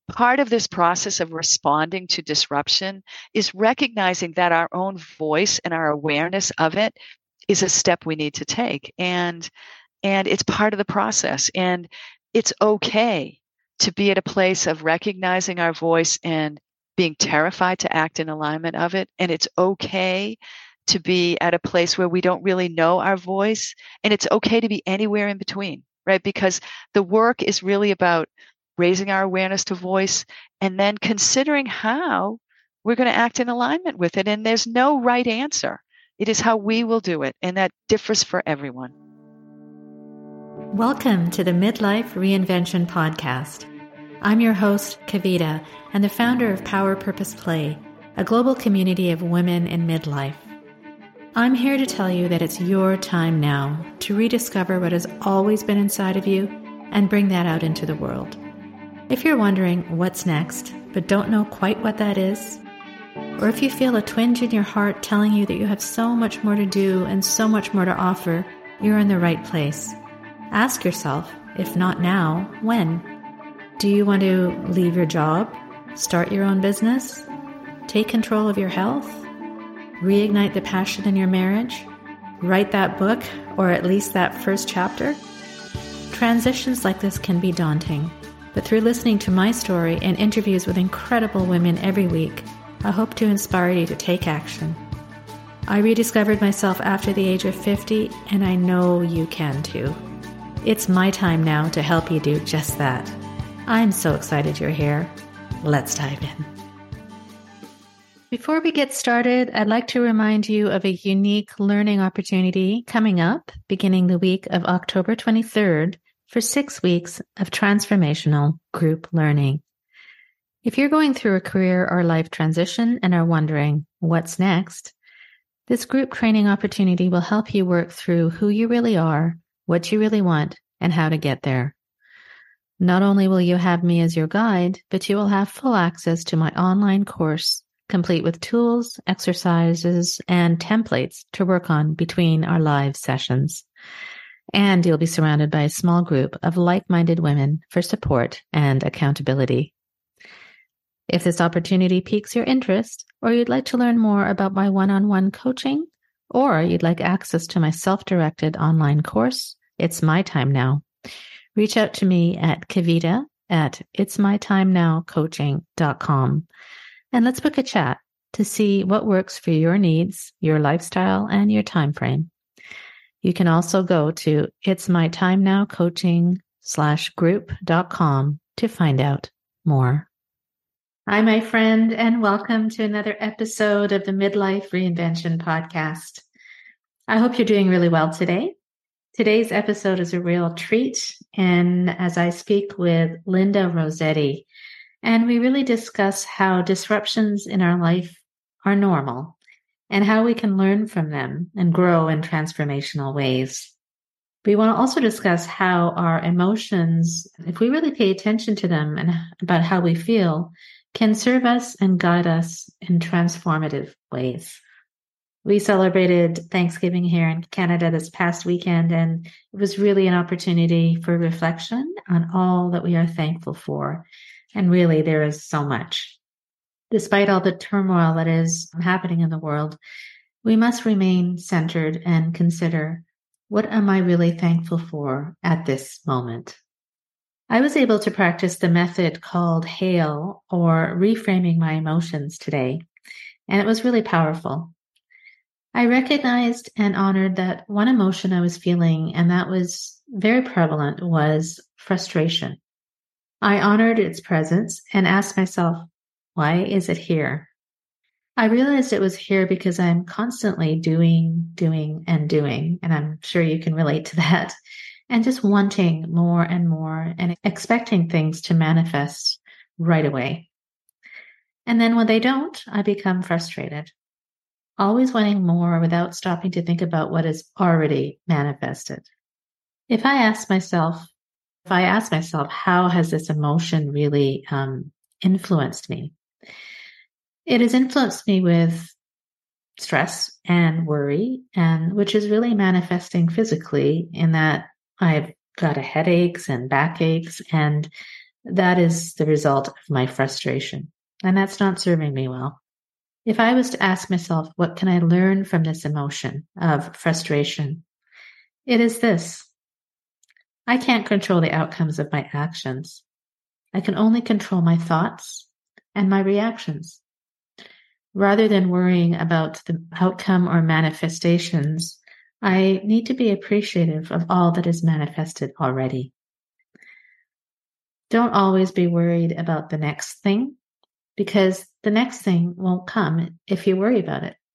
part of this process of responding to disruption is recognizing that our own voice and our awareness of it is a step we need to take. And it's part of the process. And it's okay to be at a place of recognizing our voice and being terrified to act in alignment of it. And it's okay to be at a place where we don't really know our voice. And it's okay to be anywhere in between, right? Because the work is really about raising our awareness to voice and then considering how we're going to act in alignment with it. And there's no right answer. It is how we will do it. And that differs for everyone. Welcome to the Midlife Reinvention Podcast. I'm your host, Kavita, and the founder of Power Purpose Play, a global community of women in midlife. I'm here to tell you that it's your time now to rediscover what has always been inside of you and bring that out into the world. If you're wondering what's next, but don't know quite what that is, or if you feel a twinge in your heart telling you that you have so much more to do and so much more to offer, you're in the right place. Ask yourself, if not now, when? Do you want to leave your job, start your own business, take control of your health, reignite the passion in your marriage, write that book, or at least that first chapter? Transitions like this can be daunting, but through listening to my story and interviews with incredible women every week, I hope to inspire you to take action. I rediscovered myself after the age of 50, and I know you can too. It's my time now to help you do just that. I'm so excited you're here. Let's dive in. Before we get started, I'd like to remind you of a unique learning opportunity coming up beginning the week of October 23rd for 6 weeks of transformational group learning. If you're going through a career or life transition and are wondering what's next, this group training opportunity will help you work through who you really are, what you really want, and how to get there. Not only will you have me as your guide, but you will have full access to my online course, complete with tools, exercises, and templates to work on between our live sessions. And you'll be surrounded by a small group of like-minded women for support and accountability. If this opportunity piques your interest, or you'd like to learn more about my one-on-one coaching, or you'd like access to my self-directed online course, It's My Time Now, reach out to me at Kavita at itsmytimenowcoaching.com, and let's book a chat to see what works for your needs, your lifestyle, and your time frame. You can also go to itsmytimenowcoaching.com/group.com to find out more. Hi, my friend, and welcome to another episode of the Midlife Reinvention Podcast. I hope you're doing really well today. Today's episode is a real treat, and as I speak with Linda Rossetti, and we really discuss how disruptions in our life are normal and how we can learn from them and grow in transformational ways. We want to also discuss how our emotions, if we really pay attention to them and about how we feel, can serve us and guide us in transformative ways. We celebrated Thanksgiving here in Canada this past weekend, and it was really an opportunity for reflection on all that we are thankful for. And really, there is so much. Despite all the turmoil that is happening in the world, we must remain centered and consider, what am I really thankful for at this moment? I was able to practice the method called HAIL, or reframing my emotions today, and it was really powerful. I recognized and honored that one emotion I was feeling, and that was very prevalent, was frustration. I honored its presence and asked myself, why is it here? I realized it was here because I'm constantly doing, and I'm sure you can relate to that, and just wanting more and more and expecting things to manifest right away. And then when they don't, I become frustrated, always wanting more without stopping to think about what is already manifested. If I ask myself, how has this emotion really influenced me? It has influenced me with stress and worry, and which is really manifesting physically in that I've got headaches and backaches, and That is the result of my frustration, and that's not serving me well. If I was to ask myself, what can I learn from this emotion of frustration? It is this. I can't control the outcomes of my actions. I can only control my thoughts and my reactions. Rather than worrying about the outcome or manifestations, I need to be appreciative of all that is manifested already. Don't always be worried about the next thing, because the next thing won't come if you worry about it.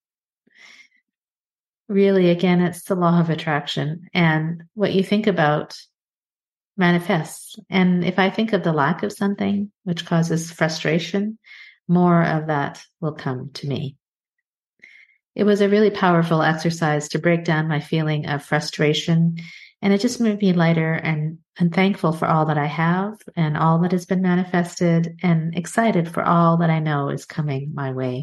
Really, again, it's the law of attraction, and what you think about manifests. And if I think of the lack of something which causes frustration, more of that will come to me. It was a really powerful exercise to break down my feeling of frustration, and it just made me lighter and thankful for all that I have and all that has been manifested, and excited for all that I know is coming my way.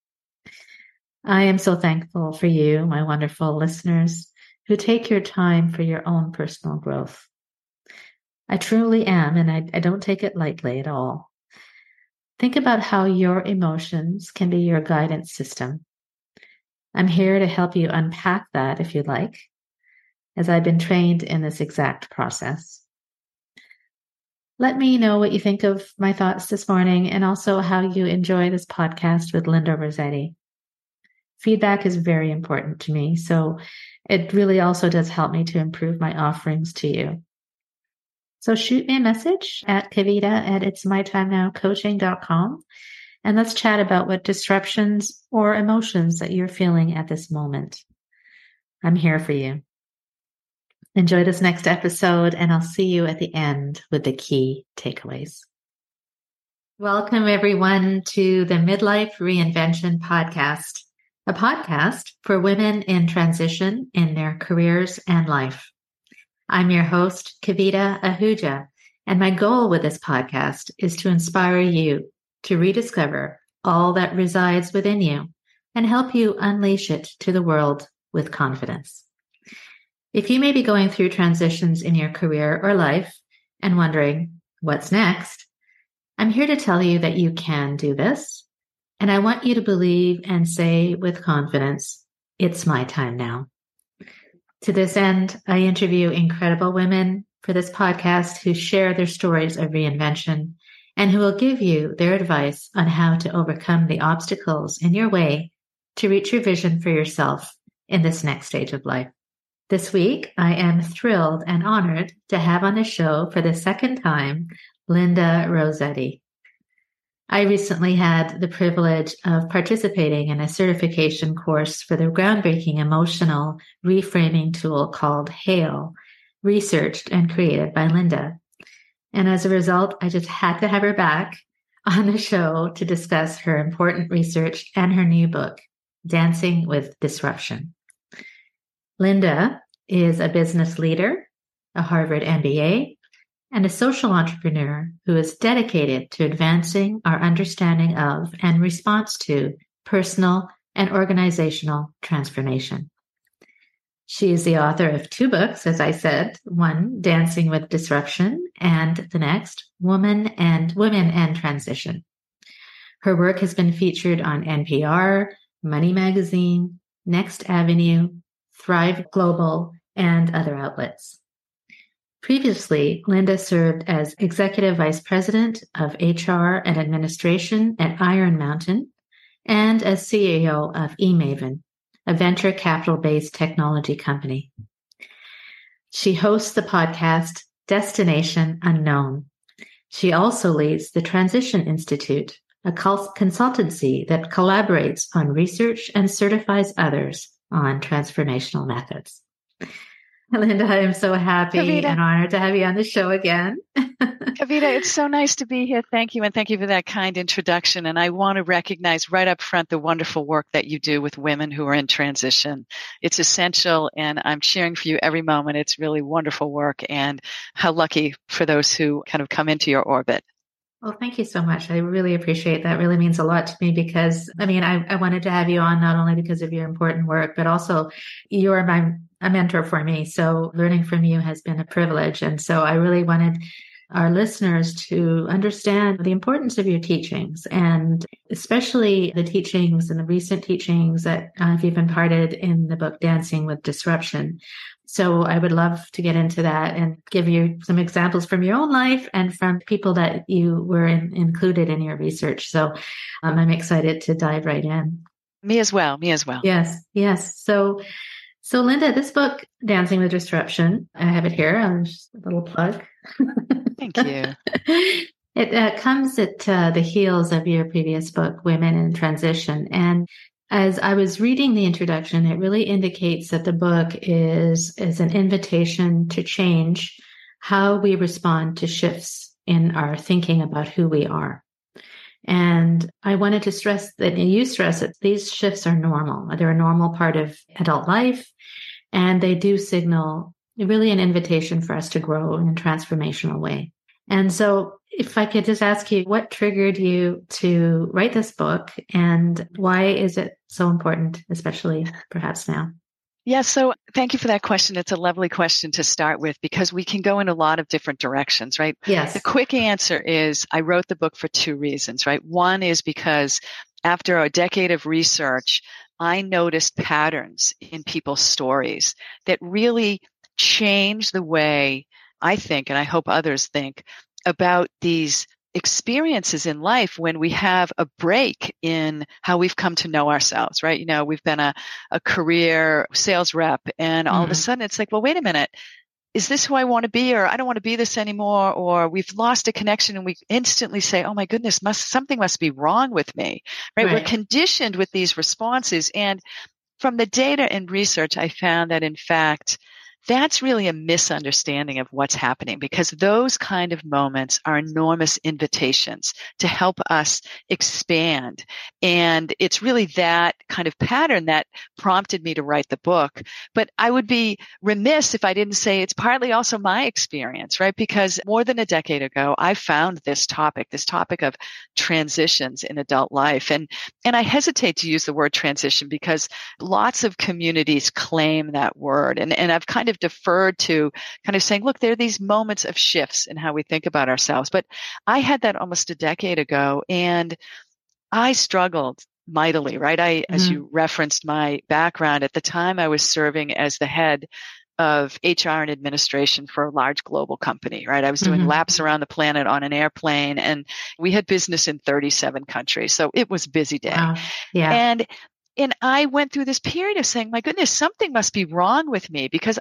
I am so thankful for you, my wonderful listeners, who take your time for your own personal growth. I truly am, and I don't take it lightly at all. Think about how your emotions can be your guidance system. I'm here to help you unpack that if you'd like, as I've been trained in this exact process. Let me know what you think of my thoughts this morning, and also how you enjoy this podcast with Linda Rossetti. Feedback is very important to me, so it really also does help me to improve my offerings to you. So shoot me a message at kavita@itsmytimenowcoaching.com, and let's chat about what disruptions or emotions that you're feeling at this moment. I'm here for you. Enjoy this next episode, and I'll see you at the end with the key takeaways. Welcome, everyone, to the Midlife Reinvention Podcast, a podcast for women in transition in their careers and life. I'm your host, Kavita Ahuja, and my goal with this podcast is to inspire you to rediscover all that resides within you and help you unleash it to the world with confidence. If you may be going through transitions in your career or life and wondering, what's next? I'm here to tell you that you can do this, and I want you to believe and say with confidence, it's my time now. To this end, I interview incredible women for this podcast who share their stories of reinvention and who will give you their advice on how to overcome the obstacles in your way to reach your vision for yourself in this next stage of life. This week, I am thrilled and honored to have on the show for the second time, Linda Rossetti. I recently had the privilege of participating in a certification course for the groundbreaking emotional reframing tool called HAIL, researched and created by Linda. And as a result, I just had to have her back on the show to discuss her important research and her new book, Dancing with Disruption. Linda is a business leader, a Harvard MBA, and a social entrepreneur who is dedicated to advancing our understanding of and response to personal and organizational transformation. She is the author of 2 books, as I said, one, Dancing with Disruption, and the next, Women and Transition. Her work has been featured on NPR, Money Magazine, Next Avenue, Thrive Global, and other outlets. Previously, Linda served as Executive Vice President of HR and Administration at Iron Mountain and as CEO of eMaven, a venture capital-based technology company. She hosts the podcast Destination Unknown. She also leads the Transition Institute, a consultancy that collaborates on research and certifies others on transformational methods. Linda, I am so happy Kavita. and honored to have you on the show again. Kavita, it's so nice to be here. Thank you. And thank you for that kind introduction. And I want to recognize right up front the wonderful work that you do with women who are in transition. It's essential, and I'm cheering for you every moment. It's really wonderful work, and how lucky for those who kind of come into your orbit. Well, thank you so much. I really appreciate that. It really means a lot to me because, I wanted to have you on not only because of your important work, but also you're a mentor for me. So learning from you has been a privilege. And so I really wanted our listeners to understand the importance of your teachings, and especially the teachings and the recent teachings that you've imparted in the book, Dancing with Disruption. So I would love to get into that and give you some examples from your own life and from people that you were included in your research. So I'm excited to dive right in. Me as well. Me as well. Yes. Yes. So Linda, this book, Dancing with Disruption, I have it here. Just a little plug. Thank you. It comes at the heels of your previous book, Women in Transition. And as I was reading the introduction, it really indicates that the book is an invitation to change how we respond to shifts in our thinking about who we are. And I wanted to stress that you stress that these shifts are normal. They're a normal part of adult life, and they do signal really an invitation for us to grow in a transformational way. And so if I could just ask you, what triggered you to write this book, and why is it so important, especially perhaps now? Yeah, so thank you for that question. It's a lovely question to start with because we can go in a lot of different directions, right? Yes. The quick answer is I wrote the book for two reasons, right? One is because after a decade of research, I noticed patterns in people's stories that really change the way I think, and I hope others think, about these experiences in life when we have a break in how we've come to know ourselves, right? You know, we've been a career sales rep, and all of a sudden it's like, well, wait a minute. Is this who I want to be? Or I don't want to be this anymore. Or we've lost a connection and we instantly say, oh my goodness, something must be wrong with me, right? We're conditioned with these responses. And from the data and research, I found that in fact, that's really a misunderstanding of what's happening, because those kind of moments are enormous invitations to help us expand. And it's really that kind of pattern that prompted me to write the book. But I would be remiss if I didn't say it's partly also my experience, right? Because more than a decade ago, I found this topic of transitions in adult life. And I hesitate to use the word transition because lots of communities claim that word. And I've kind of deferred to kind of saying, look, there are these moments of shifts in how we think about ourselves. But I had that almost a decade ago, and I struggled mightily, right? As you referenced my background, at the time I was serving as the head of HR and administration for a large global company, right? I was doing laps around the planet on an airplane, and we had business in 37 countries. So it was a busy day. Wow. Yeah. And I went through this period of saying, my goodness, something must be wrong with me, because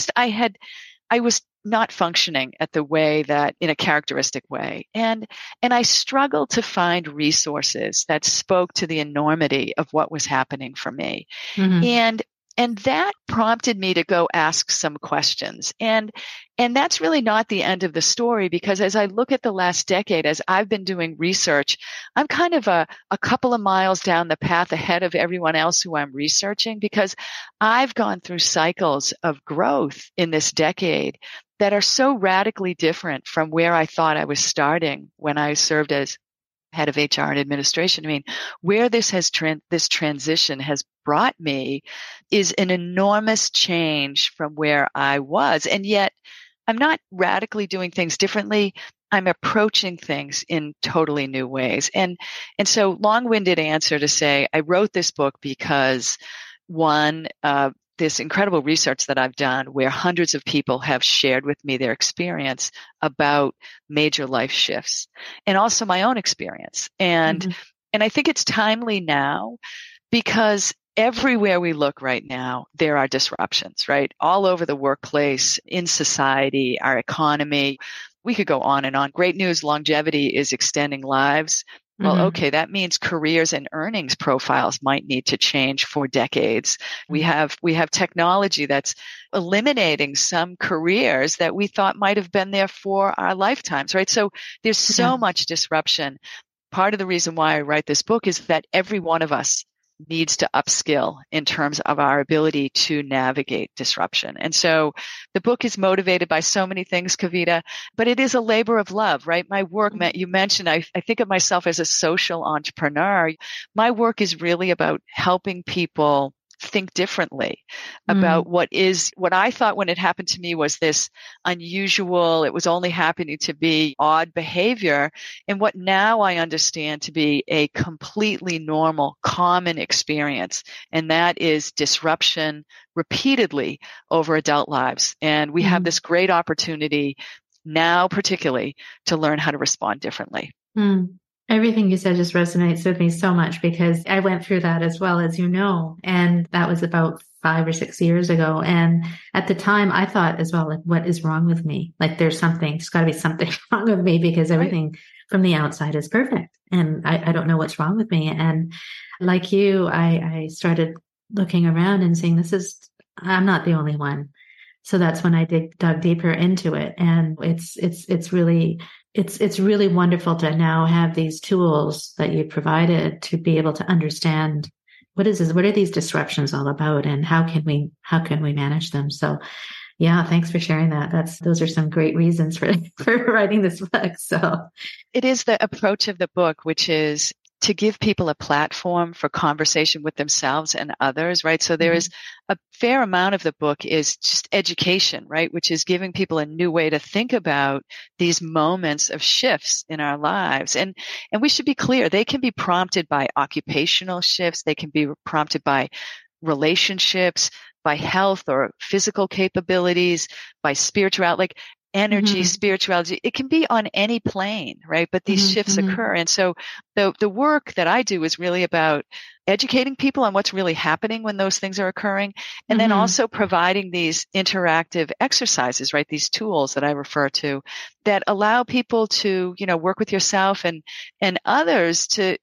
I was not functioning at the way that, in a characteristic way. And I struggled to find resources that spoke to the enormity of what was happening for me. And that prompted me to go ask some questions. And that's really not the end of the story, because as I look at the last decade, as I've been doing research, I'm kind of a couple of miles down the path ahead of everyone else who I'm researching, because I've gone through cycles of growth in this decade that are so radically different from where I thought I was starting when I served as head of HR and administration. I mean, where this transition has brought me is an enormous change from where I was. And yet I'm not radically doing things differently. I'm approaching things in totally new ways. And so long-winded answer to say, I wrote this book because one, this incredible research that I've done where hundreds of people have shared with me their experience about major life shifts, and also my own experience. And I think it's timely now because everywhere we look right now, there are disruptions, right? All over the workplace, in society, our economy. We could go on and on. Great news, longevity is extending lives. Well, okay, that means careers and earnings profiles might need to change for decades. We have technology that's eliminating some careers that we thought might have been there for our lifetimes, right? So there's so much disruption. Part of the reason why I write this book is that every one of us needs to upskill in terms of our ability to navigate disruption. And so the book is motivated by so many things, Kavita, but it is a labor of love, right? My work, you mentioned, I think of myself as a social entrepreneur. My work is really about helping people think differently Mm. about what I thought when it happened to me was this unusual, it was only happening to be odd behavior, and what now I understand to be a completely normal, common experience. And that is disruption repeatedly over adult lives. And we have this great opportunity now, particularly, to learn how to respond differently. Mm. Everything you said just resonates with me so much because I went through that as well, as you know, and that was about 5 or 6 years ago. And at the time I thought as well, like, what is wrong with me? Like there's got to be something wrong with me because everything from the outside is perfect. And I don't know what's wrong with me. And like you, I started looking around and seeing I'm not the only one. So that's when I dug deeper into it. And it's really wonderful to now have these tools that you provided to be able to understand what are these disruptions all about and how can we manage them. So yeah, thanks for sharing that. Those are some great reasons for writing this book. So it is the approach of the book, which is to give people a platform for conversation with themselves and others, right? So there is a fair amount of the book is just education, right? Which is giving people a new way to think about these moments of shifts in our lives. And we should be clear, they can be prompted by occupational shifts. They can be prompted by relationships, by health or physical capabilities, by spirituality, like energy, spirituality. It can be on any plane, right? But these shifts occur. And so the work that I do is really about educating people on what's really happening when those things are occurring. And then also providing these interactive exercises, right? These tools that I refer to that allow people to, work with yourself and others to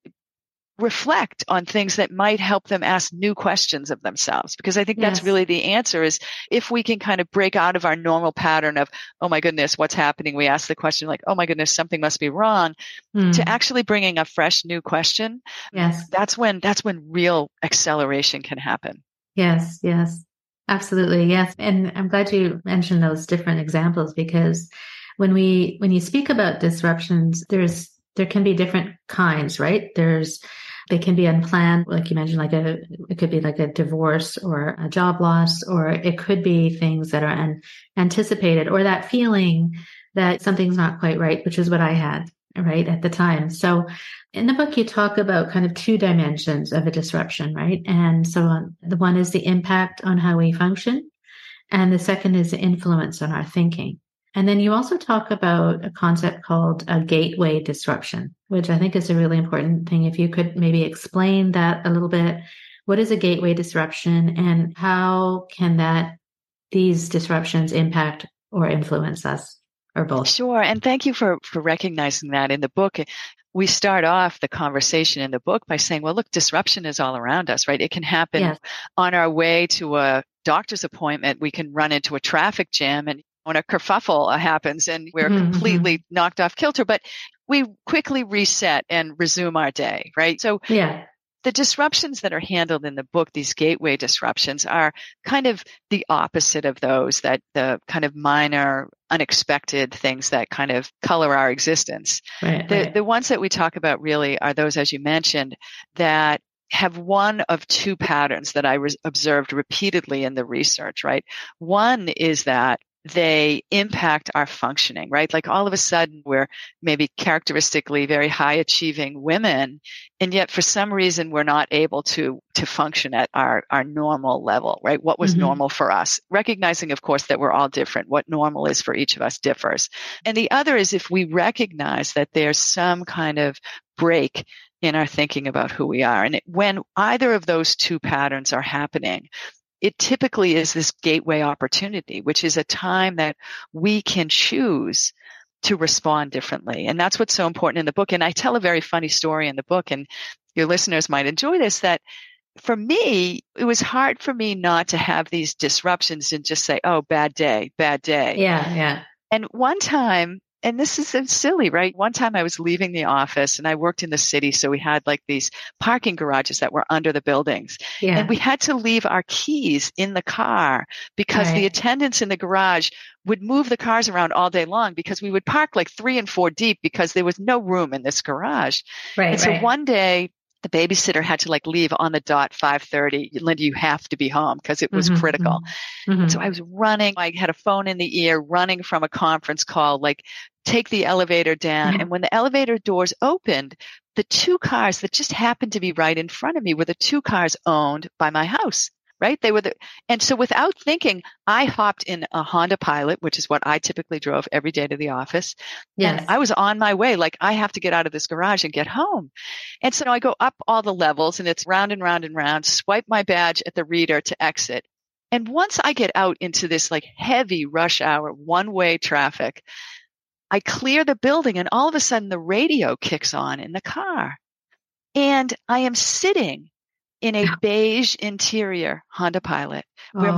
reflect on things that might help them ask new questions of themselves. Because I think that's really the answer is if we can kind of break out of our normal pattern of, oh my goodness, what's happening? We ask the question like, oh my goodness, something must be wrong, to actually bringing a fresh new question. Yes. That's when real acceleration can happen. Yes. Yes. Absolutely. Yes. And I'm glad you mentioned those different examples because when you speak about disruptions, there can be different kinds, right? They can be unplanned, like you mentioned, it could be like a divorce or a job loss, or it could be things that are unanticipated, or that feeling that something's not quite right, which is what I had, right, at the time. So in the book, you talk about kind of 2 dimensions of a disruption, right? And so the one is the impact on how we function, and the second is the influence on our thinking. And then you also talk about a concept called a gateway disruption, which I think is a really important thing. If you could maybe explain that a little bit, what is a gateway disruption and how can these disruptions impact or influence us or both? Sure. And thank you for recognizing that in the book. We start off the conversation in the book by saying, well, look, disruption is all around us, right? It can happen on our way to a doctor's appointment. We can run into a traffic jam and when a kerfuffle happens and we're completely knocked off kilter, but we quickly reset and resume our day, right? So the disruptions that are handled in the book, these gateway disruptions, are kind of the opposite of those, that the kind of minor, unexpected things that kind of color our existence. The ones that we talk about really are those, as you mentioned, that have one of 2 patterns that I observed repeatedly in the research, right? One is that they impact our functioning, right? Like all of a sudden we're maybe characteristically very high achieving women, and yet for some reason we're not able to function at our normal level, right? What was normal for us? Recognizing, of course, that we're all different. What normal is for each of us differs. And the other is if we recognize that there's some kind of break in our thinking about who we are. And when either of those 2 patterns are happening, it typically is this gateway opportunity, which is a time that we can choose to respond differently. And that's what's so important in the book. And I tell a very funny story in the book, and your listeners might enjoy this, that for me, it was hard for me not to have these disruptions and just say, oh, bad day, bad day. Yeah. And one time, and this is so silly, right? One time I was leaving the office and I worked in the city. So we had like these parking garages that were under the buildings. Yeah. And we had to leave our keys in the car because the attendants in the garage would move the cars around all day long because we would park like 3 and 4 deep because there was no room in this garage. And so one day the babysitter had to leave on the dot 5:30. Linda, you have to be home because it was critical. And so I was running. I had a phone in the ear, running from a conference call, take the elevator down. And when the elevator doors opened, the two cars that just happened to be right in front of me were the two cars owned by my house. Right? And so without thinking, I hopped in a Honda Pilot, which is what I typically drove every day to the office. Yes. And I was on my way, I have to get out of this garage and get home. And so I go up all the levels and it's round and round and round, swipe my badge at the reader to exit. And once I get out into this heavy rush hour, one-way traffic, I clear the building and all of a sudden the radio kicks on in the car. And I am sitting in a beige interior Honda Pilot where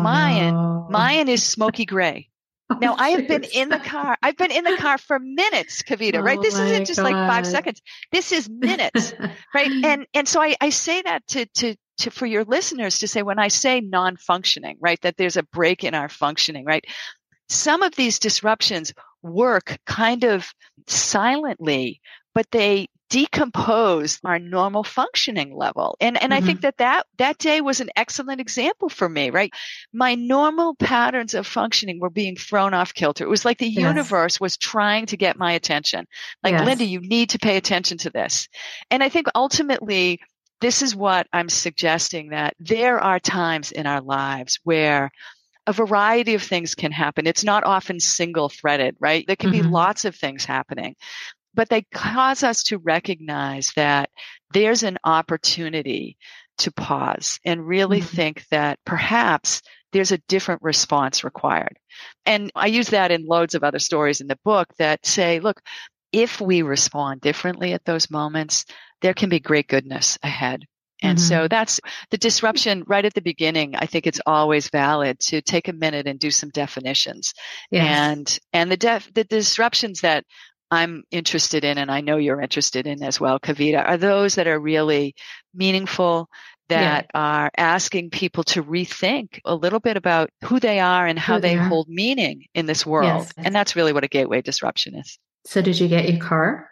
mine is smoky gray. Now I have been in the car. I've been in the car for minutes, Kavita, right? This isn't just 5 seconds. This is minutes, right? And so I say that to for your listeners to say, when I say non-functioning, right, that there's a break in our functioning, right? Some of these disruptions work kind of silently, but they decompose our normal functioning level. And I think that day was an excellent example for me, right? My normal patterns of functioning were being thrown off kilter. It was like the universe was trying to get my attention. Linda, you need to pay attention to this. And I think ultimately, this is what I'm suggesting, that there are times in our lives where a variety of things can happen. It's not often single threaded, right? There can be lots of things happening. But they cause us to recognize that there's an opportunity to pause and really think that perhaps there's a different response required. And I use that in loads of other stories in the book that say, look, if we respond differently at those moments, there can be great goodness ahead. And so that's the disruption right at the beginning. I think it's always valid to take a minute and do some definitions. Yes. And the disruptions that I'm interested in, and I know you're interested in as well, Kavita, are those that are really meaningful, that are asking people to rethink a little bit about who they are and how they hold meaning in this world. Yes. And that's really what a gateway disruption is. So did you get your car?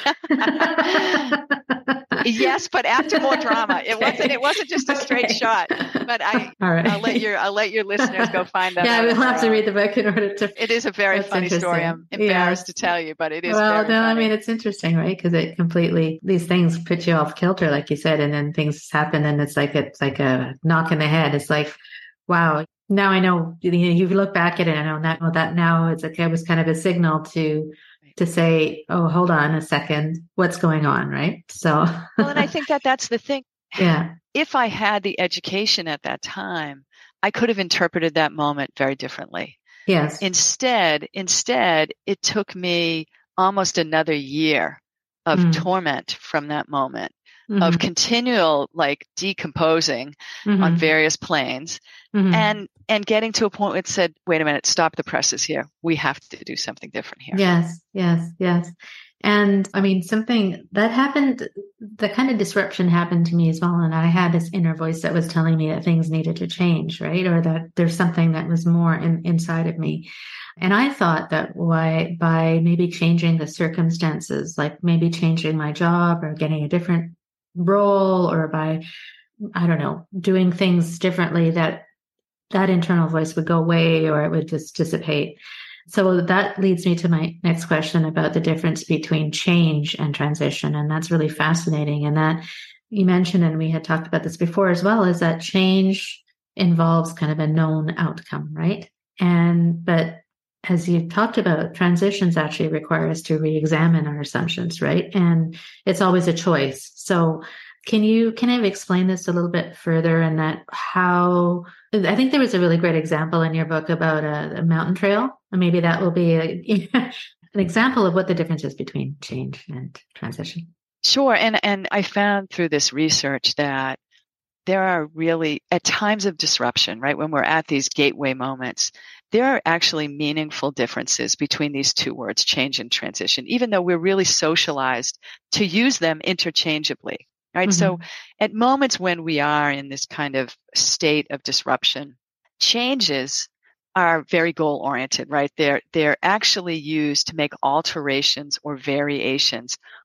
Yes, but after more drama. It wasn't just a straight shot. But I'll let your listeners go find that. Yeah, we'll have to read the book in order to. It is a very funny story. I'm embarrassed to tell you, but it is. Well, no, I mean, it's interesting, right? Because these things put you off kilter, like you said, and then things happen, and it's like a knock in the head. It's like, wow. Now I know. You look back at it, and I know that now it's okay. It was kind of a signal to say, oh, hold on a second, what's going on, right? So, well, and I think that's the thing. Yeah. If I had the education at that time, I could have interpreted that moment very differently. Yes. Instead, it took me almost another year of torment from that moment, of continual decomposing on various planes, and getting to a point where it said, wait a minute, stop the presses here. We have to do something different here. Yes. And I mean, something that happened, the kind of disruption happened to me as well. And I had this inner voice that was telling me that things needed to change, right? Or that there's something that was more inside of me. And I thought that by maybe changing the circumstances, like maybe changing my job or getting a different role, or by, I don't know, doing things differently, that internal voice would go away, or it would just dissipate. So that leads me to my next question about the difference between change and transition. And that's really fascinating. And that you mentioned, and we had talked about this before as well, is that change involves kind of a known outcome, right? But as you've talked about, transitions actually require us to re-examine our assumptions, right? And it's always a choice. So can you explain this a little bit further, and that how, I think there was a really great example in your book about a mountain trail, and maybe that will be an example of what the difference is between change and transition. Sure. And I found through this research that there are really, at times of disruption, right, when we're at these gateway moments, there are actually meaningful differences between these two words, change and transition, even though we're really socialized to use them interchangeably. Right. So at moments when we are in this kind of state of disruption, changes are very goal oriented, right? They're actually used to make alterations or variations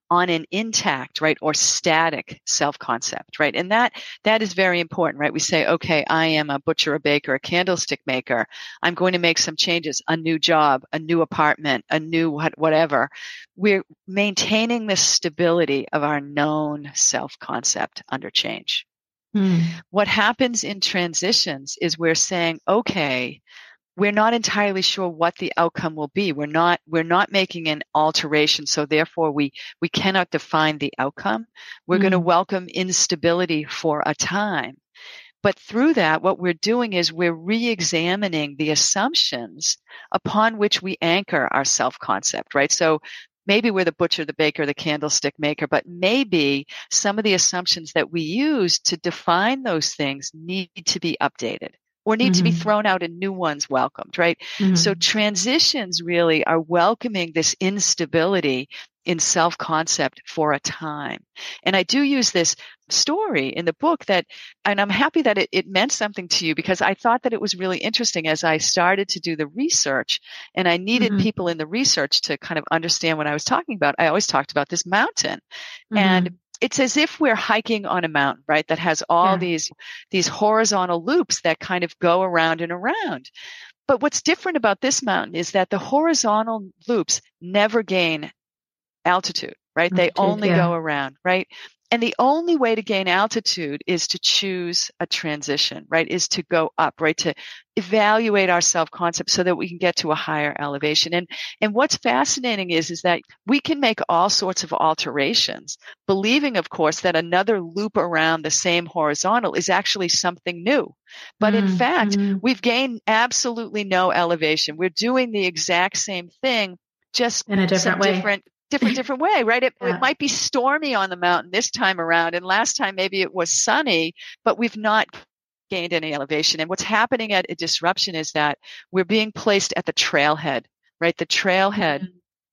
on an intact, right, or static self-concept, right? And that is very important, right? We say, okay, I am a butcher, a baker, a candlestick maker. I'm going to make some changes, a new job, a new apartment, a new whatever. We're maintaining the stability of our known self-concept under change. What happens in transitions is we're saying, okay, we're not entirely sure what the outcome will be. We're not making an alteration. So therefore we cannot define the outcome. We're going to welcome instability for a time. But through that, what we're doing is we're re-examining the assumptions upon which we anchor our self-concept, right? So maybe we're the butcher, the baker, the candlestick maker, but maybe some of the assumptions that we use to define those things need to be updated or need to be thrown out and new ones welcomed, right? So transitions really are welcoming this instability in self-concept for a time. And I do use this story in the book and I'm happy that it meant something to you, because I thought that it was really interesting as I started to do the research, and I needed people in the research to kind of understand what I was talking about. I always talked about this mountain, and it's as if we're hiking on a mountain, right? That has all these horizontal loops that kind of go around and around. But what's different about this mountain is that the horizontal loops never gain altitude, right? They only go around, right? And the only way to gain altitude is to choose a transition, right? Is to go up, right? To evaluate our self-concept so that we can get to a higher elevation. And what's fascinating is that we can make all sorts of alterations, believing, of course, that another loop around the same horizontal is actually something new. But in fact, we've gained absolutely no elevation. We're doing the exact same thing, just in a different way. Different way, right? It might be stormy on the mountain this time around, and last time maybe it was sunny, but we've not gained any elevation. And what's happening at a disruption is that we're being placed at the trailhead, right? The trailhead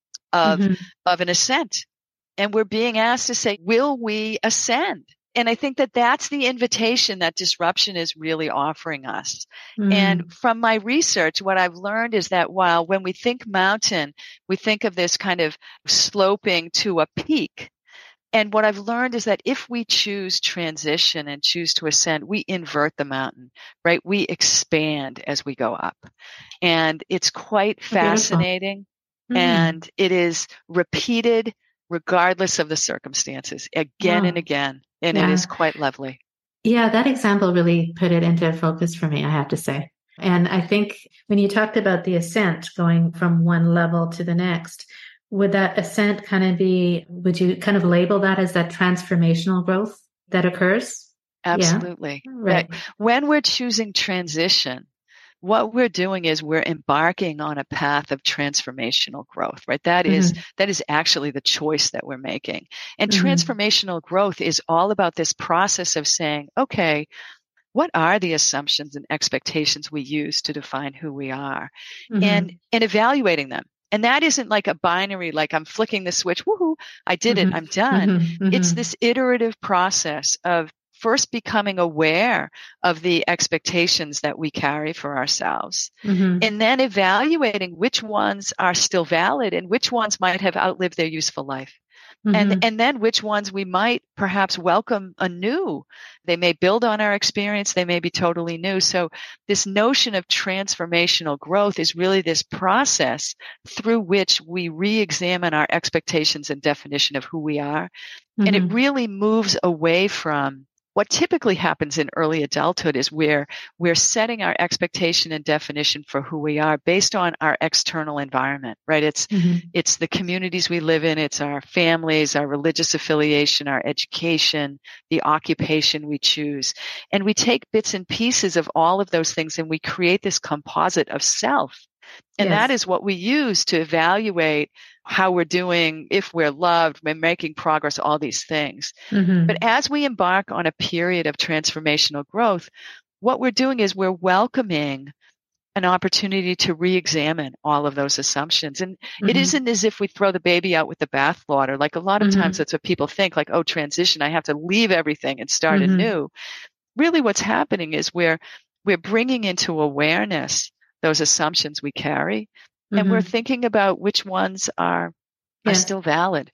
of an ascent. And we're being asked to say, will we ascend? And I think that that's the invitation that disruption is really offering us. And from my research, what I've learned is that while when we think mountain, we think of this kind of sloping to a peak. And what I've learned is that if we choose transition and choose to ascend, we invert the mountain, right? We expand as we go up. And it's quite fascinating. And it is repeated regardless of the circumstances, again and again. And it is quite lovely. Yeah, that example really put it into focus for me, I have to say. And I think when you talked about the ascent going from one level to the next, would that ascent would you kind of label that as that transformational growth that occurs? Absolutely. Yeah. Right. When we're choosing transition, what we're doing is we're embarking on a path of transformational growth, right? That is actually the choice that we're making. And transformational growth is all about this process of saying, okay, what are the assumptions and expectations we use to define who we are, and evaluating them. And that isn't like a binary, like I'm flicking the switch, woohoo, I did it, I'm done. It's this iterative process of first becoming aware of the expectations that we carry for ourselves, and then evaluating which ones are still valid and which ones might have outlived their useful life. And then which ones we might perhaps welcome anew. They may build on our experience. They may be totally new. So this notion of transformational growth is really this process through which we re-examine our expectations and definition of who we are. And it really moves away from what typically happens in early adulthood is where we're setting our expectation and definition for who we are based on our external environment, right? It's the communities we live in, it's our families, our religious affiliation, our education, the occupation we choose. And we take bits and pieces of all of those things and we create this composite of self. And that is what we use to evaluate how we're doing, if we're loved, we're making progress, all these things. But as we embark on a period of transformational growth, what we're doing is we're welcoming an opportunity to re-examine all of those assumptions. And it isn't as if we throw the baby out with the bathwater. Like a lot of times that's what people think, like, oh, transition, I have to leave everything and start anew. Really what's happening is we're bringing into awareness those assumptions we carry, and we're thinking about which ones are still valid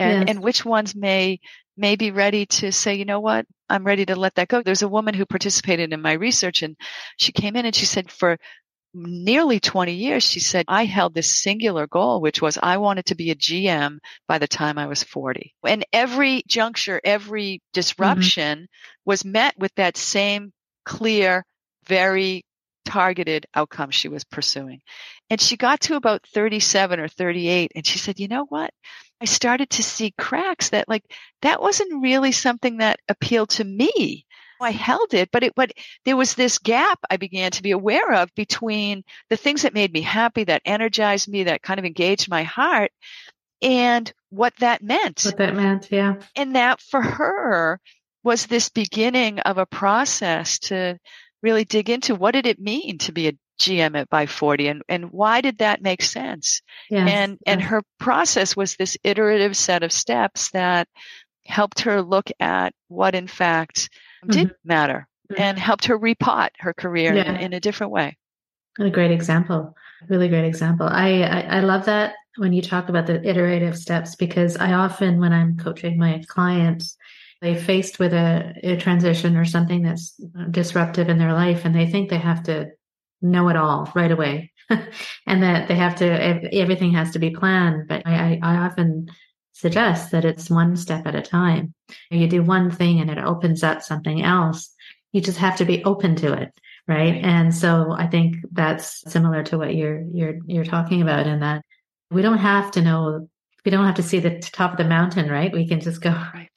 and Yes. which ones may be ready to say, you know what, I'm ready to let that go. There's a woman who participated in my research, and she came in and she said, for nearly 20 years, she said, I held this singular goal, which was I wanted to be a GM by the time I was 40. And every juncture, every disruption was met with that same clear, very targeted outcome she was pursuing. And she got to about 37 or 38, and she said, you know what? I started to see cracks that that wasn't really something that appealed to me. I held it, but there was this gap I began to be aware of between the things that made me happy, that energized me, that kind of engaged my heart, and what that meant. What that meant, yeah. And that for her was this beginning of a process to really dig into what did it mean to be a GM by 40, and why did that make sense? Yes. And her process was this iterative set of steps that helped her look at what in fact did matter and helped her repot her career in a different way. A great example. Really great example. I love that when you talk about the iterative steps, because I often, when I'm coaching my clients, they faced with a transition or something that's disruptive in their life, and they think they have to know it all right away and that they have to, everything has to be planned. But I often suggest that it's one step at a time. You do one thing and it opens up something else. You just have to be open to it. Right. And so I think that's similar to what you're talking about, in that we don't have to know, we don't have to see the top of the mountain, right? We can just go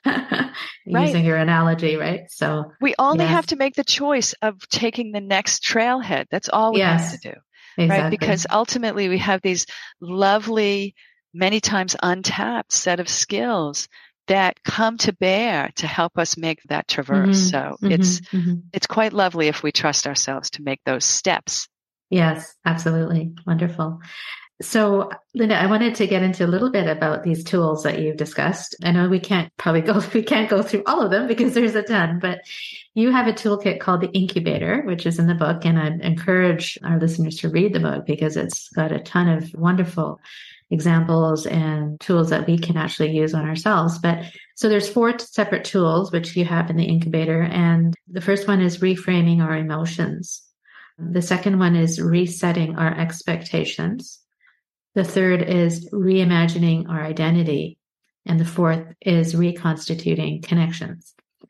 using your analogy, right? So we only have to make the choice of taking the next trailhead. That's all we have to do. Exactly. Right. Because ultimately we have these lovely, many times untapped set of skills that come to bear to help us make that traverse. So it's quite lovely if we trust ourselves to make those steps. Yes, absolutely. Wonderful. So, Linda, I wanted to get into a little bit about these tools that you've discussed. I know we can't go through all of them because there's a ton, but you have a toolkit called the Incubator, which is in the book. And I'd encourage our listeners to read the book because it's got a ton of wonderful examples and tools that we can actually use on ourselves. But so there's 4 separate tools, which you have in the Incubator. And the first one is reframing our emotions. The second one is resetting our expectations. The third is reimagining our identity. And the fourth is reconstituting connections.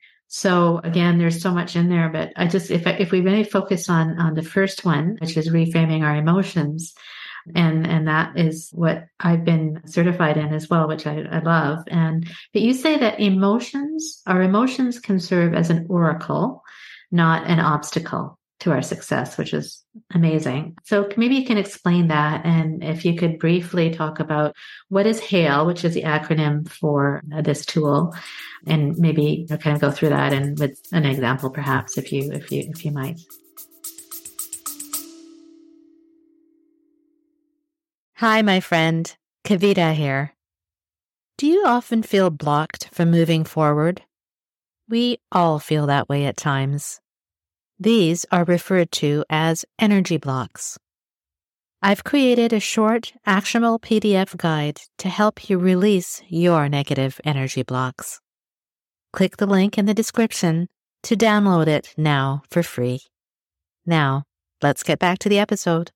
So again, there's so much in there, but if we really focus on the first one, which is reframing our emotions, and that is what I've been certified in as well, which I love. But you say that our emotions can serve as an oracle, not an obstacle to our success, which is amazing. So maybe you can explain that. And if you could briefly talk about what is HAIL, which is the acronym for this tool, and maybe kind of go through that and with an example, perhaps, if you might. Hi, my friend. Kavita here. Do you often feel blocked from moving forward? We all feel that way at times. These are referred to as energy blocks. I've created a short, actionable PDF guide to help you release your negative energy blocks. Click the link in the description to download it now for free. Now, let's get back to the episode.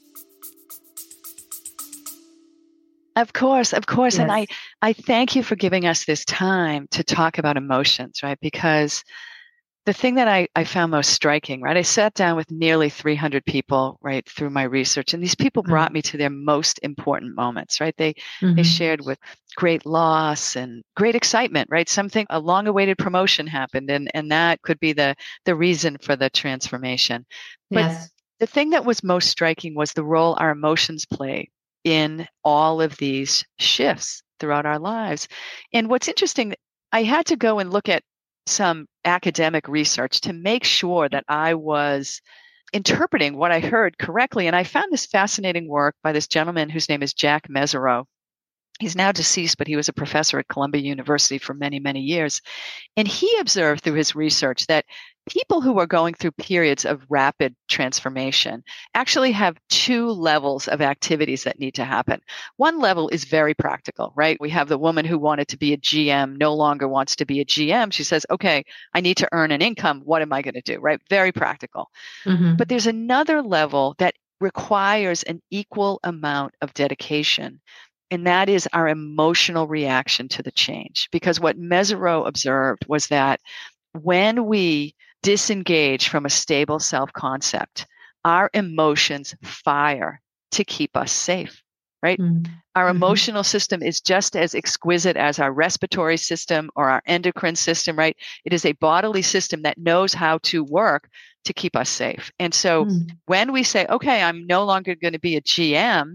Of course. Yes. And I thank you for giving us this time to talk about emotions, right? Because the thing that I found most striking, right? I sat down with nearly 300 people, right, through my research, and these people brought me to their most important moments, right? They shared with great loss and great excitement, right? A long-awaited promotion happened, and that could be the reason for the transformation. But the thing that was most striking was the role our emotions play in all of these shifts throughout our lives. And what's interesting, I had to go and look at some academic research to make sure that I was interpreting what I heard correctly. And I found this fascinating work by this gentleman whose name is Jack Mezirow. He's now deceased, but he was a professor at Columbia University for many, many years. And he observed through his research that people who are going through periods of rapid transformation actually have two levels of activities that need to happen. One level is very practical, right? We have the woman who wanted to be a GM, no longer wants to be a GM. She says, okay, I need to earn an income. What am I going to do, right? Very practical. Mm-hmm. But there's another level that requires an equal amount of dedication. And that is our emotional reaction to the change. Because what Mezirow observed was that when we disengage from a stable self-concept, our emotions fire to keep us safe, right? Mm-hmm. Our emotional system is just as exquisite as our respiratory system or our endocrine system, right? It is a bodily system that knows how to work to keep us safe. And so when we say, okay, I'm no longer going to be a GM,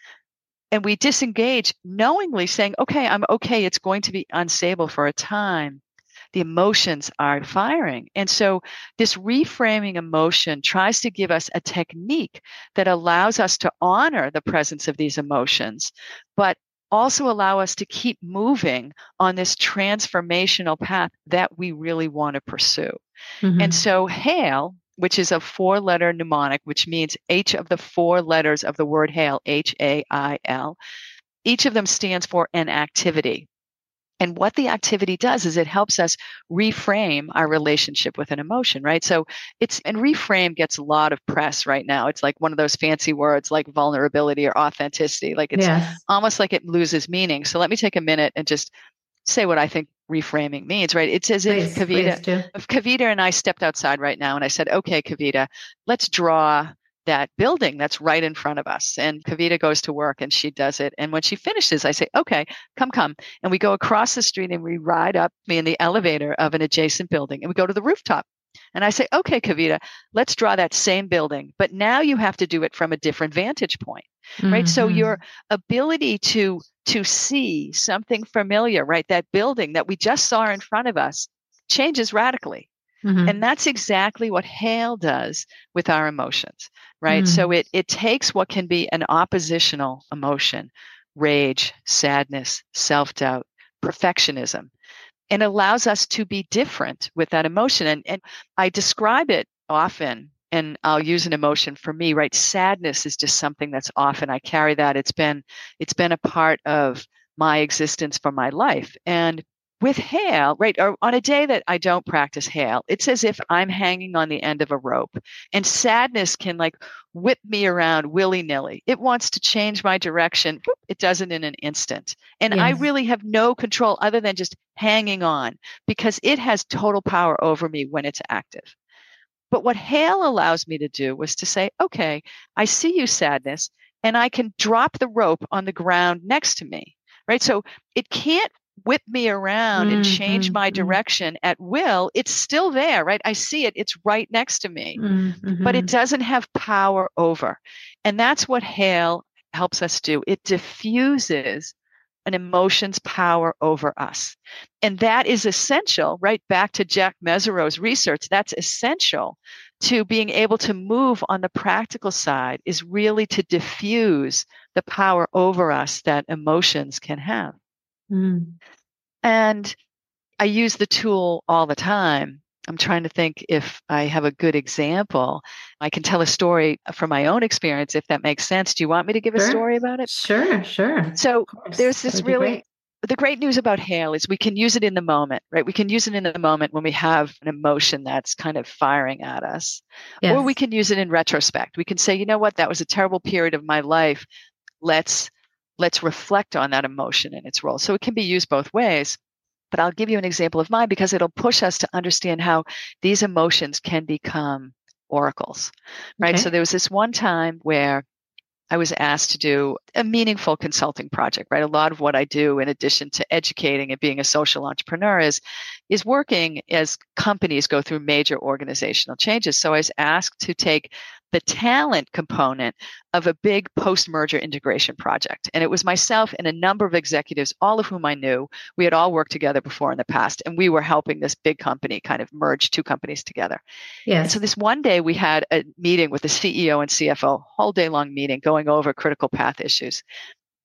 and we disengage knowingly saying, okay, I'm okay, it's going to be unstable for a time, the emotions are firing. And so this reframing emotion tries to give us a technique that allows us to honor the presence of these emotions, but also allow us to keep moving on this transformational path that we really want to pursue. Mm-hmm. And so HAIL, which is a 4-letter mnemonic, which means each of the 4 letters of the word HAIL, HAIL, each of them stands for an activity. And what the activity does is it helps us reframe our relationship with an emotion, right? So and reframe gets a lot of press right now. It's like one of those fancy words like vulnerability or authenticity. Like it's almost like it loses meaning. So let me take a minute and just say what I think reframing means, right? It's as if Kavita and I stepped outside right now and I said, okay, Kavita, let's draw that building that's right in front of us. And Kavita goes to work and she does it. And when she finishes, I say, okay, come. And we go across the street and we ride up in the elevator of an adjacent building and we go to the rooftop. And I say, okay, Kavita, let's draw that same building. But now you have to do it from a different vantage point, right? So your ability to see something familiar, right? That building that we just saw in front of us changes radically. Mm-hmm. And that's exactly what HAIL does with our emotions, right? So it takes what can be an oppositional emotion, rage, sadness, self-doubt, perfectionism, and allows us to be different with that emotion. And I describe it often, and I'll use an emotion for me, right? Sadness is just something that's often I carry that. It's been a part of my existence for my life. And with HAIL, right, or on a day that I don't practice HAIL, it's as if I'm hanging on the end of a rope and sadness can like whip me around willy-nilly. It wants to change my direction. It does it in an instant. And I really have no control other than just hanging on because it has total power over me when it's active. But what HAIL allows me to do was to say, okay, I see you, sadness, and I can drop the rope on the ground next to me, right? So it can't whip me around and change my direction at will. It's still there, right? I see it. It's right next to me, but it doesn't have power over. And that's what HAIL helps us do. It diffuses an emotion's power over us. And that is essential, right? Back to Jack Mezirow's research, that's essential to being able to move on the practical side is really to diffuse the power over us that emotions can have. And I use the tool all the time. I'm trying to think if I have a good example. I can tell a story from my own experience, if that makes sense. Do you want me to give a story about it? Sure. So there's this the great news about HAIL is we can use it in the moment, right? We can use it in the moment when we have an emotion that's kind of firing at us. Yes. Or we can use it in retrospect. We can say, you know what, that was a terrible period of my life. Let's reflect on that emotion and its role. So it can be used both ways. But I'll give you an example of mine because it'll push us to understand how these emotions can become oracles, right? Okay. So there was this one time where I was asked to do a meaningful consulting project, right? A lot of what I do, in addition to educating and being a social entrepreneur, is working as companies go through major organizational changes. So I was asked to take the talent component of a big post-merger integration project. And it was myself and a number of executives, all of whom I knew. We had all worked together before in the past, and we were helping this big company kind of merge two companies together. Yes. And so this one day we had a meeting with the CEO and CFO, whole day long meeting going over critical path issues.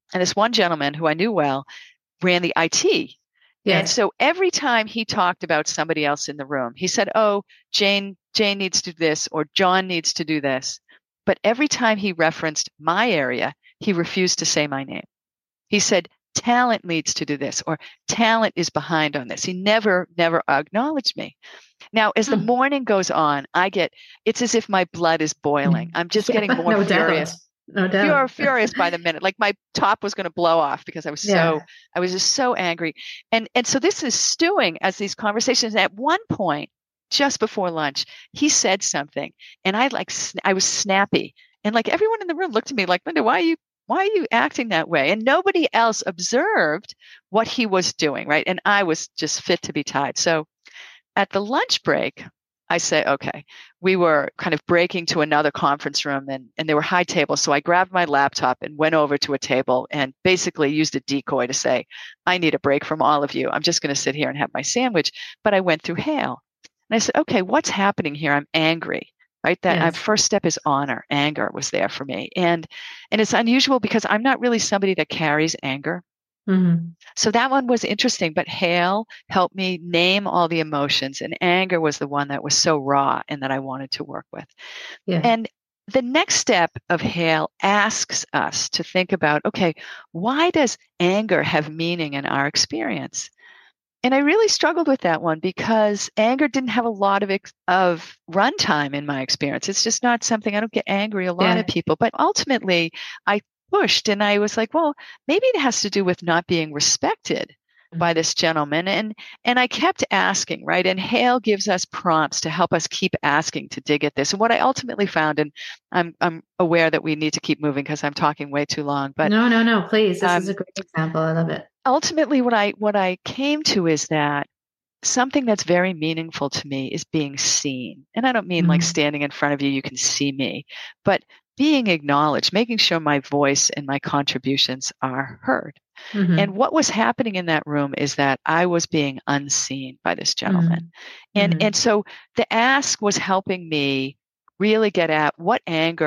And this one gentleman who I knew well ran the IT. And Yes. so every time he talked about somebody else in the room, he said, oh, Jane needs to do this, or John needs to do this. But every time he referenced my area, he refused to say my name. He said, talent needs to do this, or talent is behind on this. He never acknowledged me. Now, as the morning goes on, it's as if my blood is boiling. I'm just getting more furious. No doubt. Furious by the minute. Like my top was going to blow off because I was just so angry. And so this is stewing as these conversations. At one point, just before lunch, he said something, and I was snappy, and like everyone in the room looked at me like, Linda, why are you acting that way? And nobody else observed what he was doing, right? And I was just fit to be tied. So at the lunch break, I say, okay, we were kind of breaking to another conference room, and there were high tables. So I grabbed my laptop and went over to a table and basically used a decoy to say, I need a break from all of you. I'm just going to sit here and have my sandwich. But I went through Hale. And I said, okay, what's happening here? I'm angry, right? That first step is honor. Anger was there for me. And it's unusual because I'm not really somebody that carries anger. Mm-hmm. So that one was interesting, but Hale helped me name all the emotions, and anger was the one that was so raw and that I wanted to work with. Yeah. And the next step of Hale asks us to think about, okay, why does anger have meaning in our experience? And I really struggled with that one because anger didn't have a lot of runtime in my experience. It's just not something, I don't get angry a lot of people, but ultimately I pushed and I was like, well, maybe it has to do with not being respected by this gentleman. And I kept asking, right? And Hale gives us prompts to help us keep asking, to dig at this. And what I ultimately found, and I'm aware that we need to keep moving because I'm talking way too long, but no, please. This is a great example. I love it. Ultimately, what I came to is that something that's very meaningful to me is being seen. And I don't mean like standing in front of you can see me, but being acknowledged, making sure my voice and my contributions are heard. Mm-hmm. And what was happening in that room is that I was being unseen by this gentleman. And so the ask was helping me really get at what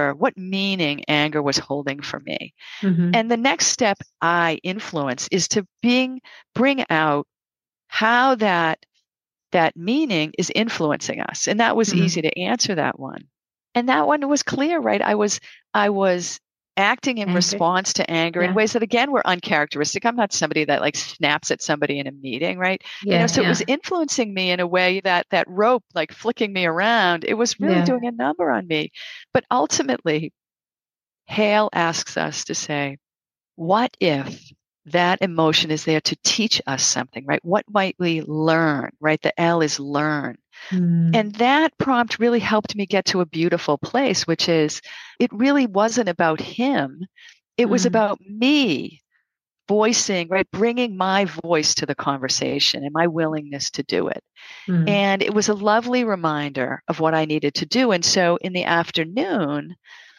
meaning anger was holding for me. Mm-hmm. And the next step I influence is to bring out how that meaning is influencing us. And that was easy to answer that one. And that one was clear, right? I was acting in response to anger in ways that, again, were uncharacteristic. I'm not somebody that like snaps at somebody in a meeting, right? So it was influencing me in a way that rope, like flicking me around, it was really doing a number on me. But ultimately, Hale asks us to say, what if that emotion is there to teach us something, right? What might we learn, right? The L is learn. And that prompt really helped me get to a beautiful place, which is it really wasn't about him. It was about me voicing, right? Bringing my voice to the conversation and my willingness to do it. And it was a lovely reminder of what I needed to do. And so in the afternoon,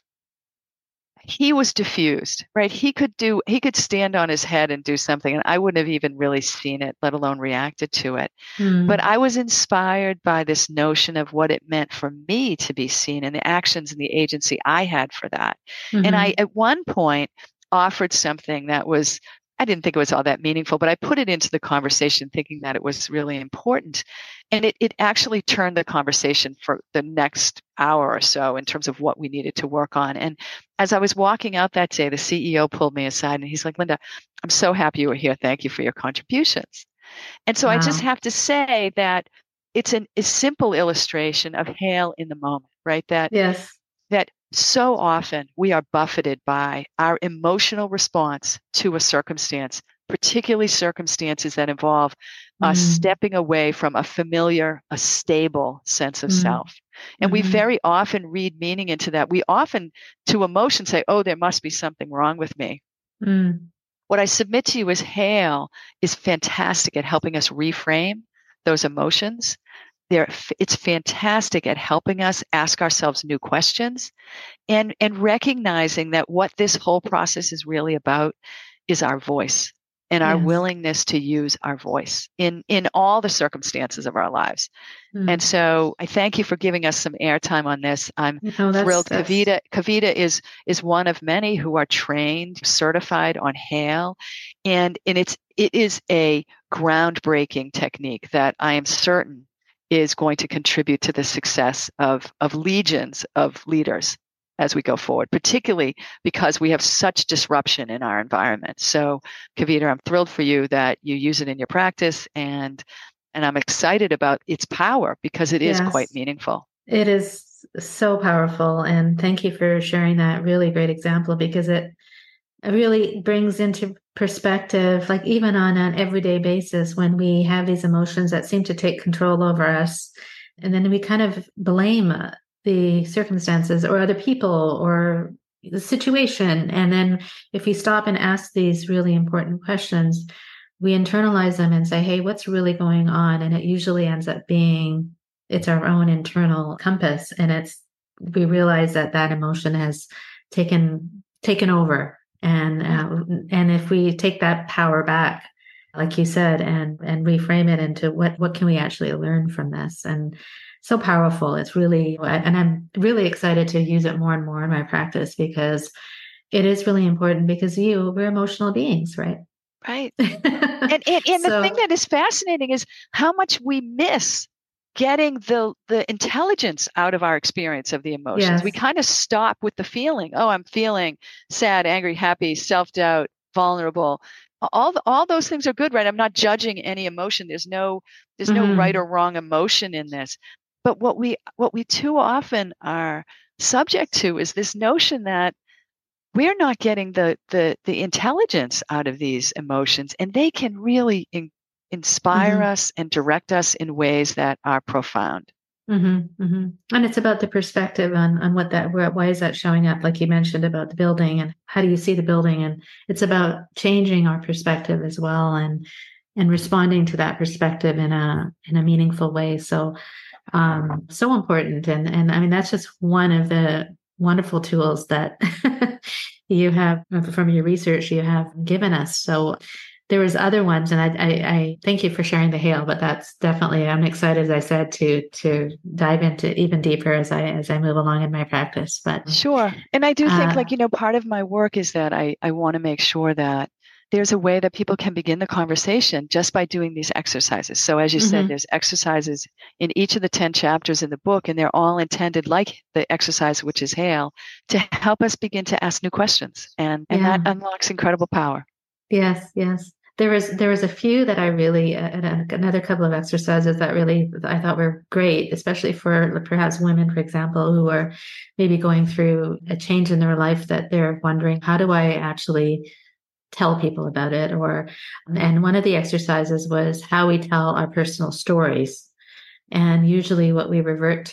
he was diffused, right? He could stand on his head and do something, and I wouldn't have even really seen it, let alone reacted to it. But I was inspired by this notion of what it meant for me to be seen and the actions and the agency I had for that. And I, at one point, offered something that was, I didn't think it was all that meaningful, but I put it into the conversation thinking that it was really important. And it actually turned the conversation for the next hour or so in terms of what we needed to work on. And as I was walking out that day, the CEO pulled me aside and he's like, Linda, I'm so happy you were here. Thank you for your contributions. And so I just have to say that it's a simple illustration of Hale in the moment, right? That so often we are buffeted by our emotional response to a circumstance, particularly circumstances that involve us stepping away from a familiar, a stable sense of self. And we very often read meaning into that. We often, to emotion, say, oh, there must be something wrong with me. What I submit to you is Hale is fantastic at helping us reframe those emotions. It's fantastic at helping us ask ourselves new questions and recognizing that what this whole process is really about is our voice and our Yes. willingness to use our voice in all the circumstances of our lives. And so I thank you for giving us some airtime on this. I'm thrilled. Kavita is one of many who are trained, certified on HALE. And it is a groundbreaking technique that I am certain is going to contribute to the success of legions of leaders as we go forward, particularly because we have such disruption in our environment. So, Kavita, I'm thrilled for you that you use it in your practice, and I'm excited about its power because it is quite meaningful. It is so powerful. And thank you for sharing that really great example, because it really brings into perspective, like even on an everyday basis, when we have these emotions that seem to take control over us, and then we kind of blame the circumstances or other people or the situation. And then if we stop and ask these really important questions, we internalize them and say, hey, what's really going on? And it usually ends up being, it's our own internal compass. And we realize that emotion has taken over. And if we take that power back, like you said, and reframe it into what can we actually learn from this? And so powerful. It's really, and I'm really excited to use it more and more in my practice, because it is really important, because we're emotional beings, right? Right. And the thing that is fascinating is how much we miss getting the intelligence out of our experience of the emotions. Yes. We kind of stop with the feeling. Oh, I'm feeling sad, angry, happy, self-doubt, vulnerable. All those things are good, right? I'm not judging any emotion. There's no right or wrong emotion in this. But what we too often are subject to is this notion that we're not getting the intelligence out of these emotions, and they can really inspire us and direct us in ways that are profound. And it's about the perspective on why is that showing up, like you mentioned about the building, and how do you see the building? And it's about changing our perspective as well, and responding to that perspective in a meaningful way. So so important. And I mean, that's just one of the wonderful tools that you have from your research you have given us. So there was other ones, and I thank you for sharing the HALE, but that's definitely, I'm excited, as I said, to dive into even deeper as I move along in my practice. But sure. And I do think, part of my work is that I want to make sure that there's a way that people can begin the conversation just by doing these exercises. So as you said, there's exercises in each of the 10 chapters in the book, and they're all intended, like the exercise, which is HALE, to help us begin to ask new questions. And that unlocks incredible power. Yes. There was a few that I really, another couple of exercises that really I thought were great, especially for perhaps women, for example, who are maybe going through a change in their life that they're wondering, how do I actually tell people about it? And one of the exercises was how we tell our personal stories. And usually what we resort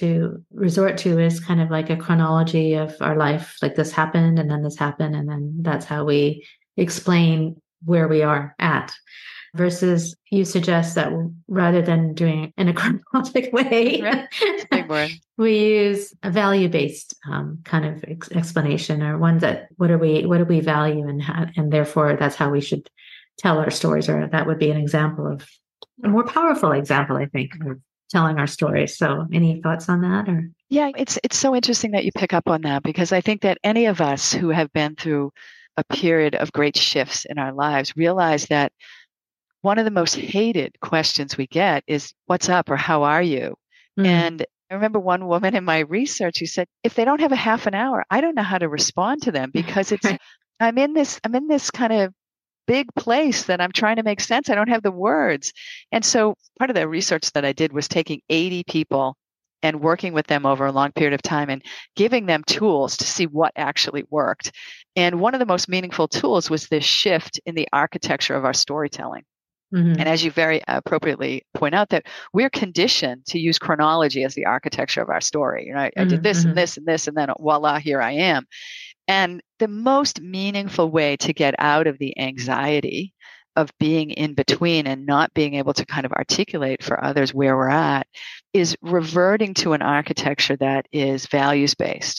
to is kind of like a chronology of our life, like this happened and then this happened. And then that's how we explain where we are at, versus you suggest that rather than doing it in a chronologic way, It's a big word. We use a value-based kind of explanation, or one that what do we value, and therefore that's how we should tell our stories. Or that would be an example of a more powerful example, I think, of telling our stories. So any thoughts on that? Or yeah, it's so interesting that you pick up on that, because I think that any of us who have been through a period of great shifts in our lives realize that one of the most hated questions we get is, what's up, or how are you? And I remember one woman in my research who said, if they don't have a half an hour, I don't know how to respond to them, because I'm in this kind of big place that I'm trying to make sense. I don't have the words. And so part of the research that I did was taking 80 people and working with them over a long period of time and giving them tools to see what actually worked. And one of the most meaningful tools was this shift in the architecture of our storytelling. And as you very appropriately point out, that we're conditioned to use chronology as the architecture of our story. You know, I did this and this and this, and then voila, here I am. And the most meaningful way to get out of the anxiety of being in between and not being able to kind of articulate for others where we're at is reverting to an architecture that is values-based,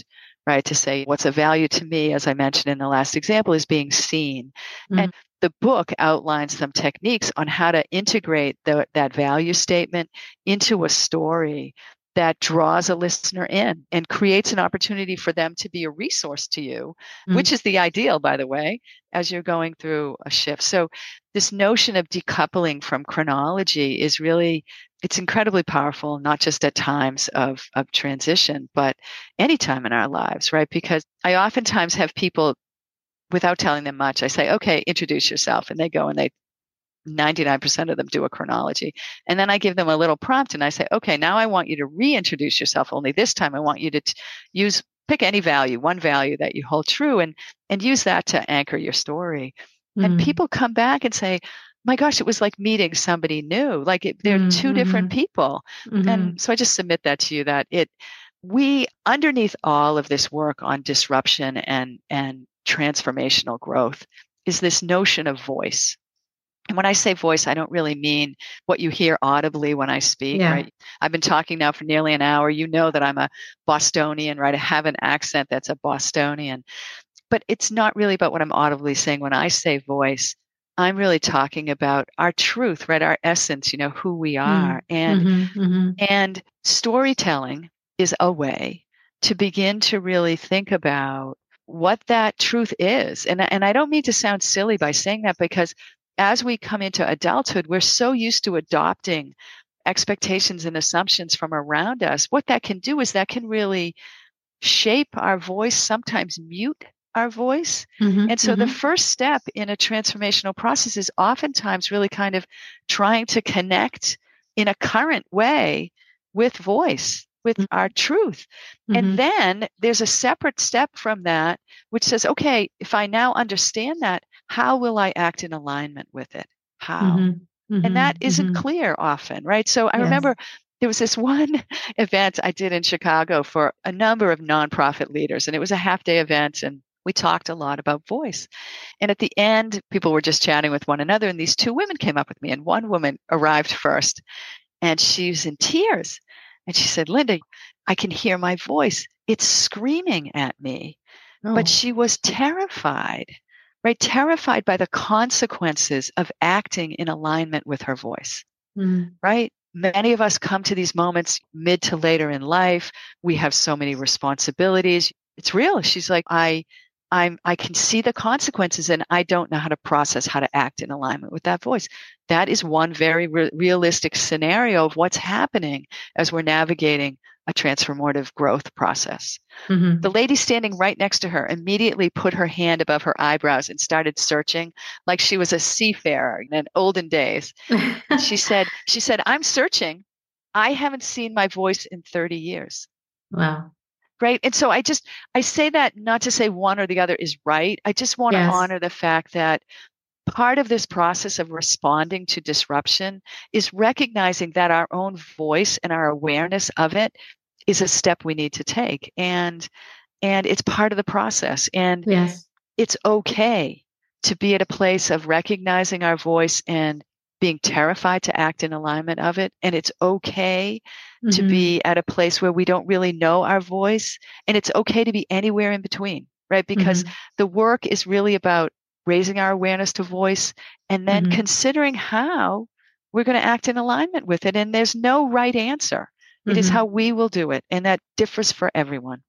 right? To say what's a value to me, as I mentioned in the last example, is being seen. And the book outlines some techniques on how to integrate that value statement into a story that draws a listener in and creates an opportunity for them to be a resource to you, which is the ideal, by the way, as you're going through a shift. So this notion of decoupling from chronology is really, it's incredibly powerful, not just at times of transition, but any time in our lives, right? Because I oftentimes have people, without telling them much, I say, okay, introduce yourself. And they go and 99% of them do a chronology. And then I give them a little prompt and I say, okay, now I want you to reintroduce yourself. Only this time I want you to pick any value, one value that you hold true, and use that to anchor your story. And people come back and say, my gosh, it was like meeting somebody new. Like they're two different people. And so I just submit that to you, that we, underneath all of this work on disruption and transformational growth, is this notion of voice. And when I say voice, I don't really mean what you hear audibly when I speak, right? I've been talking now for nearly an hour. You know that I'm a Bostonian, right? I have an accent that's a Bostonian. But it's not really about what I'm audibly saying. When I say voice, I'm really talking about our truth, right? Our essence, who we are. And storytelling is a way to begin to really think about what that truth is. And I don't mean to sound silly by saying that, because as we come into adulthood, we're so used to adopting expectations and assumptions from around us. What that can do is that can really shape our voice, sometimes mute our voice. And so the first step in a transformational process is oftentimes really kind of trying to connect in a current way with voice, with our truth. And then there's a separate step from that, which says, okay, if I now understand that, how will I act in alignment with it? How? And that isn't clear often, right? So I remember there was this one event I did in Chicago for a number of nonprofit leaders, and it was a half-day event, and we talked a lot about voice. And at the end, people were just chatting with one another, and these two women came up with me, and one woman arrived first, and she was in tears. And she said, Linda, I can hear my voice. It's screaming at me. But she was terrified, right? Terrified by the consequences of acting in alignment with her voice, right? Many of us come to these moments mid to later in life. We have so many responsibilities. It's real. She's like, I can see the consequences, and I don't know how to process how to act in alignment with that voice. That is one very realistic scenario of what's happening as we're navigating a transformative growth process. The lady standing right next to her immediately put her hand above her eyebrows and started searching like she was a seafarer in olden days. And she said, I'm searching. I haven't seen my voice in 30 years. Wow. Right. And so I say that not to say one or the other is right. I just want to honor the fact that part of this process of responding to disruption is recognizing that our own voice and our awareness of it is a step we need to take. And it's part of the process. And it's okay to be at a place of recognizing our voice and being terrified to act in alignment of it. And it's okay to be at a place where we don't really know our voice. And it's okay to be anywhere in between, right? Because the work is really about raising our awareness to voice and then considering how we're going to act in alignment with it. And there's no right answer. It is how we will do it. And that differs for everyone.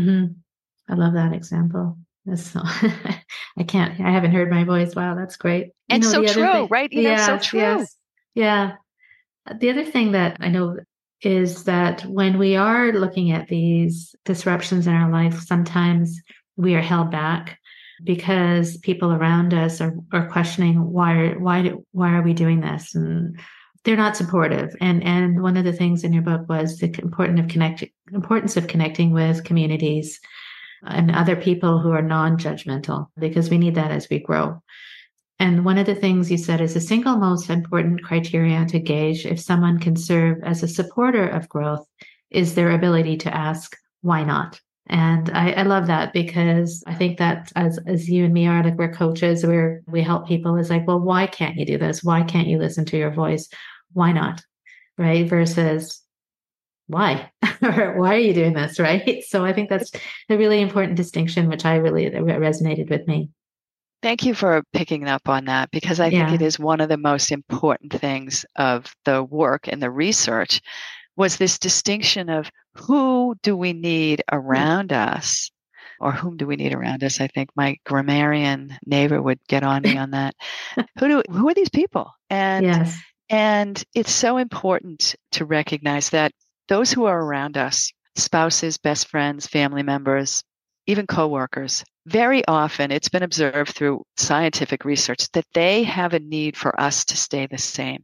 I love that example. So, I haven't heard my voice. Wow, that's great. And so true, right? So true. Yeah. The other thing that I know is that when we are looking at these disruptions in our life, sometimes we are held back because people around us are questioning why are we doing this, and they're not supportive. And one of the things in your book was the importance of connecting with communities and other people who are non-judgmental, because we need that as we grow. And one of the things you said is the single most important criteria to gauge if someone can serve as a supporter of growth is their ability to ask, why not? And I love that, because I think that as you and me are, like, we're coaches, we help people, is like, well, why can't you do this? Why can't you listen to your voice? Why not? Right? Versus why? Or why are you doing this? Right. So I think that's a really important distinction, which I really resonated with me. Thank you for picking up on that, because I think it is one of the most important things of the work and the research was this distinction of who do we need around us, or whom do we need around us? I think my grammarian neighbor would get on me on that. Who are these people? And it's so important to recognize that those who are around us, spouses, best friends, family members, even coworkers, very often it's been observed through scientific research that they have a need for us to stay the same.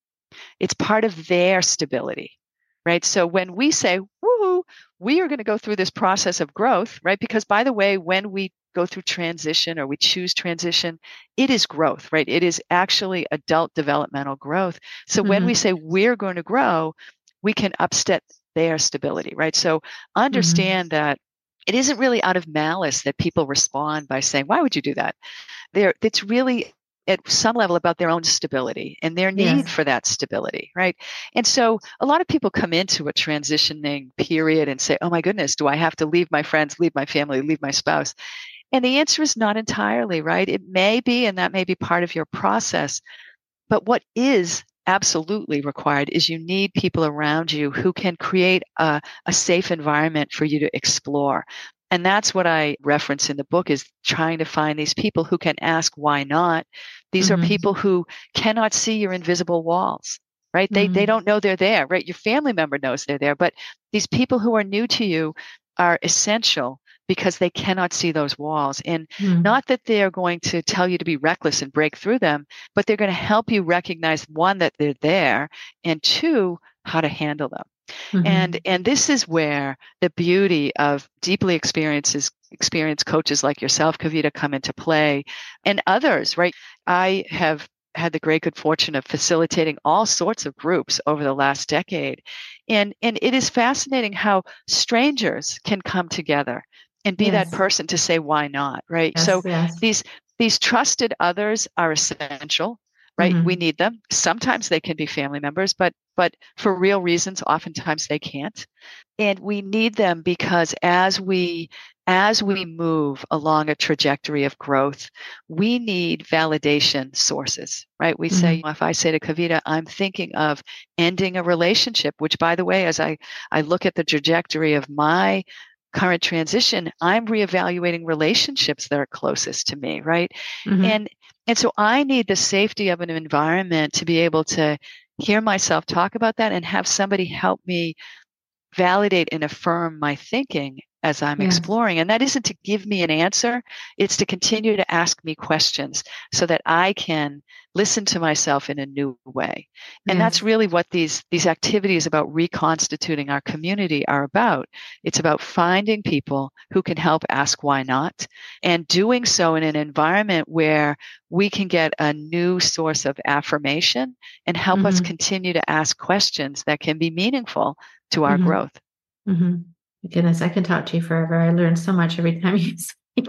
It's part of their stability, right? So when we say, woohoo, we are going to go through this process of growth, right? Because by the way, when we go through transition or we choose transition, it is growth, right? It is actually adult developmental growth. So when we say we're going to grow, we can upset their stability, right? So understand that it isn't really out of malice that people respond by saying, why would you do that? It's really at some level about their own stability and their need for that stability, right? And so a lot of people come into a transitioning period and say, oh my goodness, do I have to leave my friends, leave my family, leave my spouse? And the answer is not entirely, right? It may be, and that may be part of your process. But what is absolutely required is you need people around you who can create a safe environment for you to explore. And that's what I reference in the book, is trying to find these people who can ask, why not? These are people who cannot see your invisible walls, right? They don't know they're there, right? Your family member knows they're there, but these people who are new to you are essential because they cannot see those walls. And not that they're going to tell you to be reckless and break through them, but they're going to help you recognize, one, that they're there, and two, how to handle them. And this is where the beauty of deeply experienced coaches like yourself, Kavita, come into play, and others, right? I have had the great good fortune of facilitating all sorts of groups over the last decade. And it is fascinating how strangers can come together and be that person to say, why not, right? So these trusted others are essential, right? We need them. Sometimes they can be family members, but for real reasons, oftentimes they can't. And we need them because as we move along a trajectory of growth, we need validation sources, right? We say, if I say to Kavita, I'm thinking of ending a relationship, which, by the way, as I look at the trajectory of my current transition, I'm reevaluating relationships that are closest to me, right? And so I need the safety of an environment to be able to hear myself talk about that and have somebody help me validate and affirm my thinking as I'm exploring. And that isn't to give me an answer. It's to continue to ask me questions so that I can listen to myself in a new way. And that's really what these activities about reconstituting our community are about. It's about finding people who can help ask why not, and doing so in an environment where we can get a new source of affirmation and help us continue to ask questions that can be meaningful to our growth. Goodness, I can talk to you forever. I learn so much every time you speak.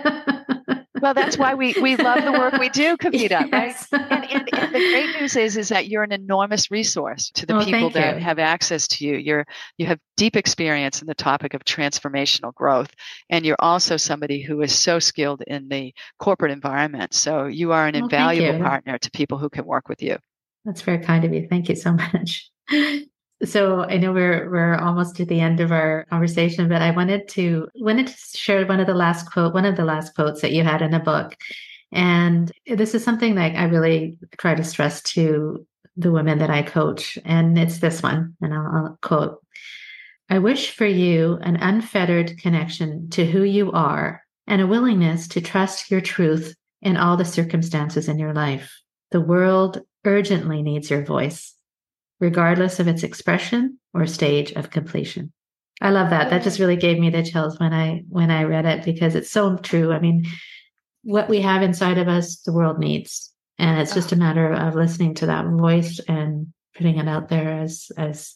Well, that's why we love the work we do, Kavita, right? And the great news is that you're an enormous resource to the people that have access to you. You have deep experience in the topic of transformational growth, and you're also somebody who is so skilled in the corporate environment. So you are an invaluable partner to people who can work with you. That's very kind of you. Thank you so much. So I know we're almost to the end of our conversation, but I wanted to share one of the last quotes that you had in a book. And this is something that I really try to stress to the women that I coach. And it's this one, and I'll quote, "I wish for you an unfettered connection to who you are and a willingness to trust your truth in all the circumstances in your life. The world urgently needs your voice, regardless of its expression or stage of completion." I love that. That just really gave me the chills when I read it, because it's so true. I mean, what we have inside of us, the world needs. And it's just a matter of listening to that voice and putting it out there, as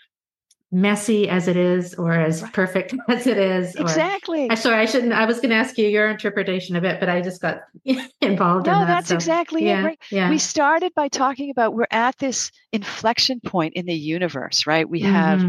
messy as it is, or as perfect as it is. Exactly. I was going to ask you your interpretation of it, but I just got involved in that. No, that's exactly it, right? Yeah. We started by talking about we're at this inflection point in the universe, right? We have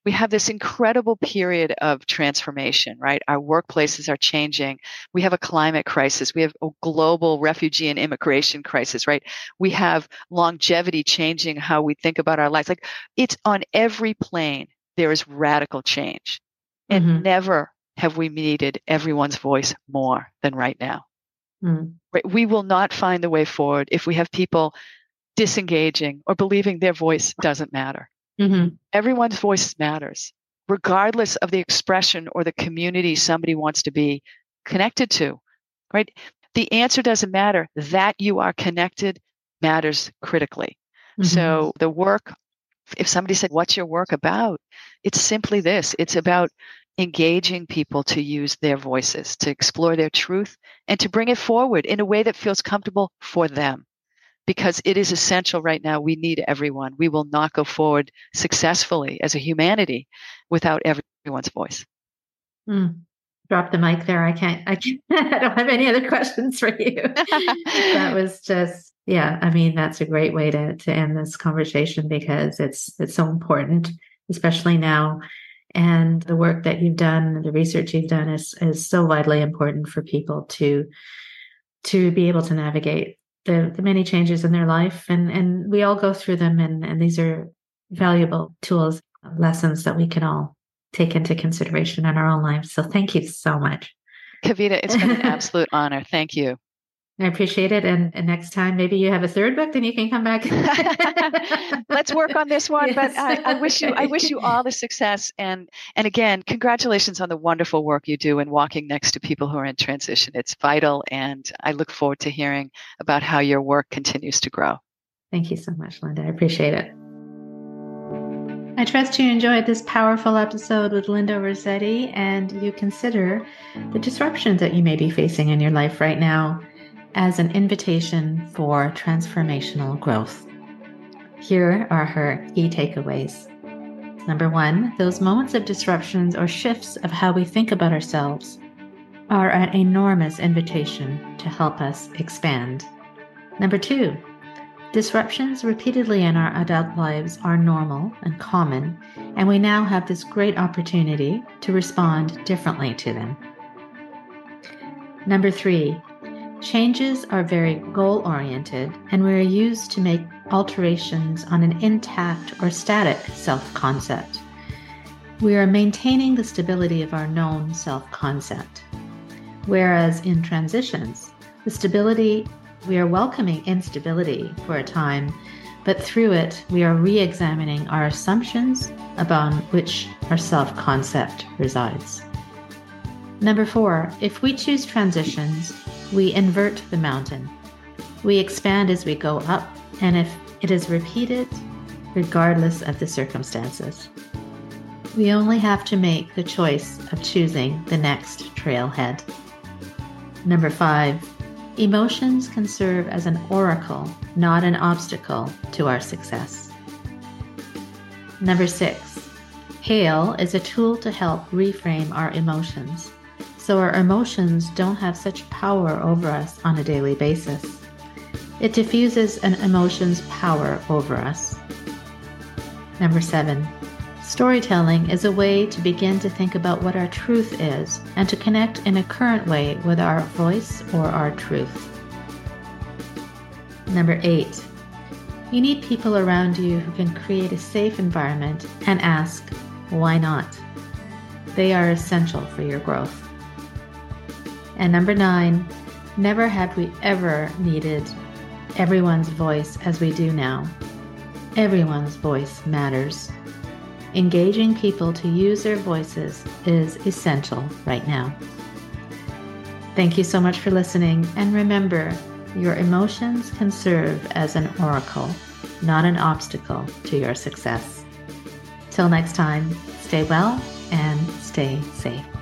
we have this incredible period of transformation, right? Our workplaces are changing. We have a climate crisis. We have a global refugee and immigration crisis, right? We have longevity changing how we think about our lives. Like, it's on every plane, there is radical change. And never have we needed everyone's voice more than right now. Right? We will not find the way forward if we have people disengaging or believing their voice doesn't matter. Everyone's voice matters, regardless of the expression or the community somebody wants to be connected to, right? The answer doesn't matter. That you are connected matters critically. So the work, if somebody said, what's your work about? It's simply this. It's about engaging people to use their voices, to explore their truth, and to bring it forward in a way that feels comfortable for them. Because it is essential right now. We need everyone. We will not go forward successfully as a humanity without everyone's voice. Drop the mic there. I don't have any other questions for you. That was just, I mean, that's a great way to end this conversation, because it's so important, especially now. And the work that you've done, the research you've done is so vitally important for people to be able to navigate the many changes in their life. And we all go through them. And these are valuable tools, lessons that we can all take into consideration in our own lives. So thank you so much. Kavita, it's been an absolute honor. Thank you. I appreciate it. And next time, maybe you have a third book, then you can come back. Let's work on this one. Yes. But I wish you all the success. And again, congratulations on the wonderful work you do in walking next to people who are in transition. It's vital. And I look forward to hearing about how your work continues to grow. Thank you so much, Linda. I appreciate it. I trust you enjoyed this powerful episode with Linda Rossetti, and you consider the disruptions that you may be facing in your life right now as an invitation for transformational growth. Here are her key takeaways. Number 1, those moments of disruptions or shifts of how we think about ourselves are an enormous invitation to help us expand. Number 2, disruptions repeatedly in our adult lives are normal and common, and we now have this great opportunity to respond differently to them. Number 3, changes are very goal-oriented, and we are used to make alterations on an intact or static self-concept. We are maintaining the stability of our known self-concept. Whereas in transitions, we are welcoming instability for a time, but through it, we are re-examining our assumptions upon which our self-concept resides. Number 4, if we choose transitions, we invert the mountain. We expand as we go up, and if it is repeated, regardless of the circumstances. We only have to make the choice of choosing the next trailhead. Number 5, emotions can serve as an oracle, not an obstacle to our success. Number 6, HAIL is a tool to help reframe our emotions, so our emotions don't have such power over us on a daily basis. It diffuses an emotion's power over us. Number 7, storytelling is a way to begin to think about what our truth is and to connect in a current way with our voice or our truth. Number 8, you need people around you who can create a safe environment and ask, why not? They are essential for your growth. And number 9, never have we ever needed everyone's voice as we do now. Everyone's voice matters. Engaging people to use their voices is essential right now. Thank you so much for listening, and remember, your emotions can serve as an oracle, not an obstacle to your success. Till next time, stay well and stay safe.